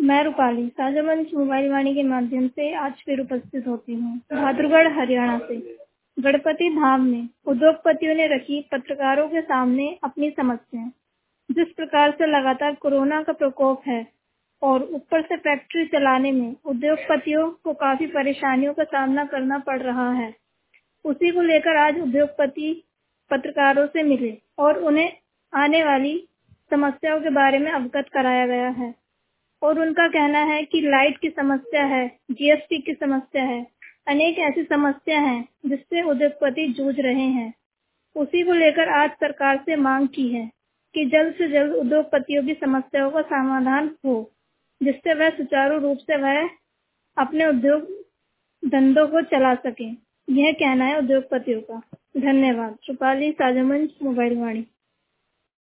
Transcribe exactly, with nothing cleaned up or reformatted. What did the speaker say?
मैं रूपाली साझा मंच मोबाइल वाणी के माध्यम से आज फिर उपस्थित होती हूँ बहादुरगढ़ हरियाणा से। गणपति धाम में उद्योगपतियों ने रखी पत्रकारों के सामने अपनी समस्याएं। जिस प्रकार से लगातार कोरोना का प्रकोप है और ऊपर से फैक्ट्री चलाने में उद्योगपतियों को काफी परेशानियों का सामना करना पड़ रहा है, उसी को लेकर आज उद्योगपति पत्रकारों से मिले और उन्हें आने वाली समस्याओं के बारे में अवगत कराया गया है। और उनका कहना है कि लाइट की समस्या है, जीएसटी की समस्या है, अनेक ऐसी समस्या हैं जिससे उद्योगपति जूझ रहे हैं। उसी को लेकर आज सरकार से मांग की है कि जल्द से जल्द उद्योगपतियों की समस्याओं का समाधान हो, जिससे वह सुचारू रूप से वह अपने उद्योग धंधों को चला सके। यह कहना है उद्योगपतियों का। धन्यवाद। रूपाली साझा मंच मोबाइल वाणी।